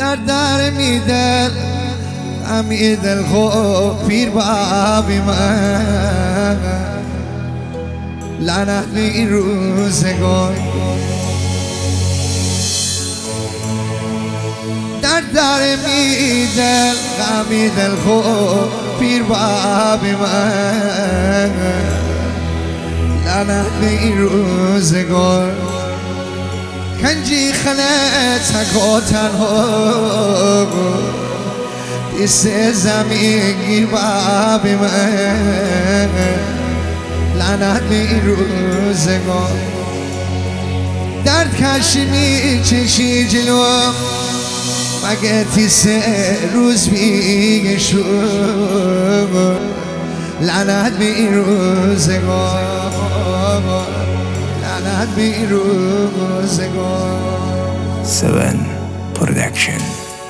در میدل امی دل خوب پیر بابی من لعنت به این روزگار در میدل امی دل خوب پیر بابی من لعنت به این روزگار کنجی خله تک و تنها دیست زمین گیر بابی من لعنت به این روزگار درد کشی می چشی جلو مگه تیست روز بیگه شد لعنت به این روزگار لعنت به این روزگار 7 Production.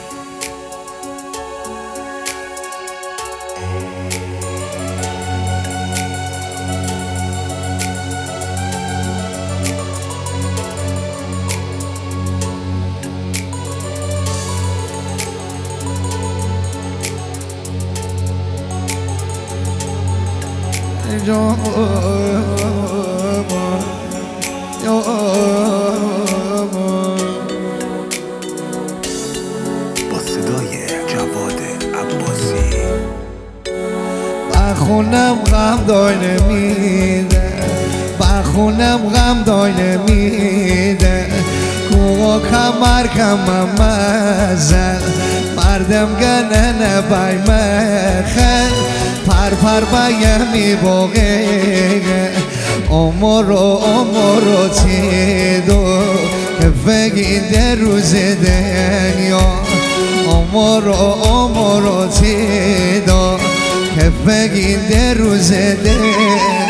با صدای جواد عباسی بخونم غم دای نمیده بخونم غم دای نمیده کوه کمر کمم مزن مردم گنه نبای مخن پر بیمی باقی عمر تیدو که فگی در روز دنیا عمر تیدو که فگی در روز دنیا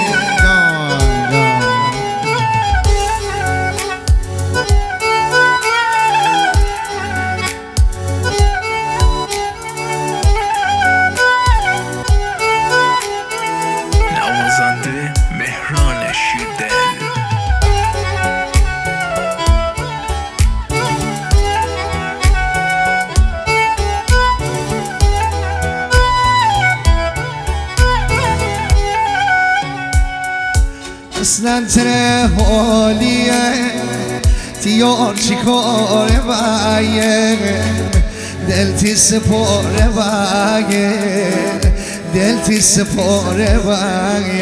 اصلا تره حالیه تیار چی کاره بایه دل تی سپاره بایه دل تی سپاره بایه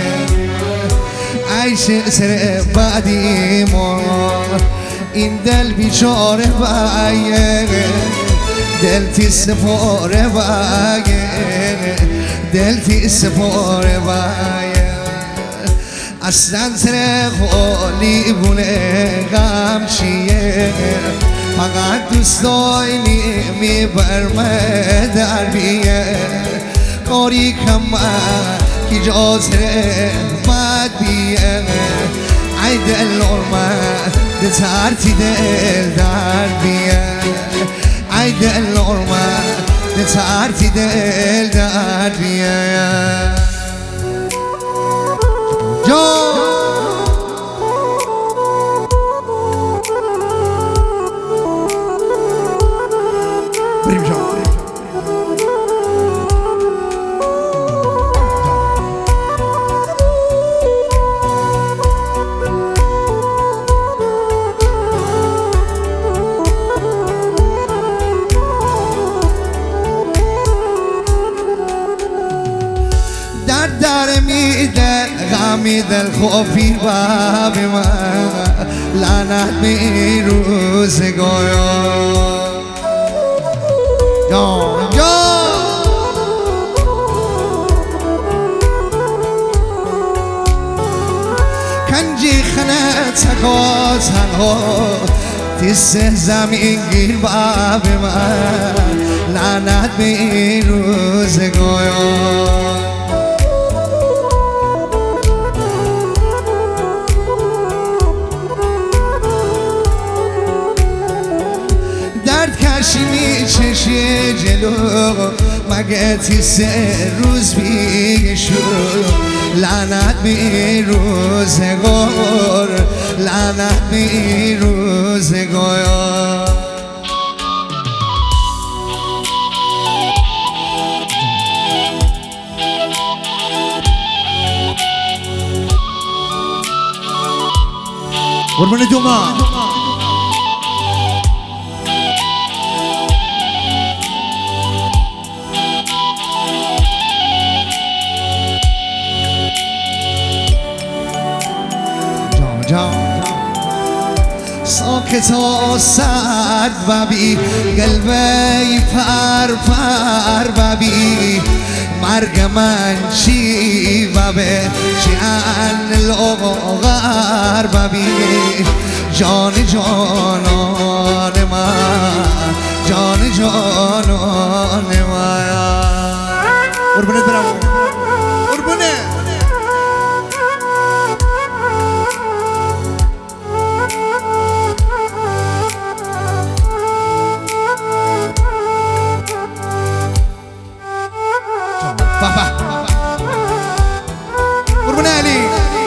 عیش سر بعدی ما این دل بیچاره بایه دل تی سپاره بایه دل تی سپاره بایه اصلا سر خالی بونه غم چیه فقط دوستای نیمی برمه در بیه کاری کمه کی جازره بد بیه ای دل نورمه ده ترتی دل در بیه ای دل نورمه ده ترتی دل در بیه در میدل غمی دل خوبی بابی من لعنت به این روزگار کنجی خنه تکا تنها تیسه زمین گیر بابی من لعنت به این روزگار می چشی جلو مگه تیسه روز بیگه شد لعنت به روزگار لعنت به روزگار قربون دوما ساکت و سرد ببی قلبی پر ببی مرگ من چی ببه شیعن لغر ببی جان جانان من جان جانان من قربونت برم قربونه قربون علی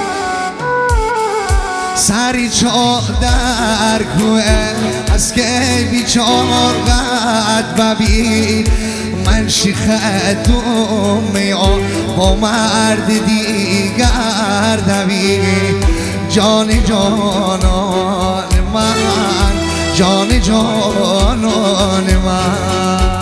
سری چا در کوه از که بیچار قد ببین من شیخت دومیم با مرد دیگر دوی جان جانان من جان جانان من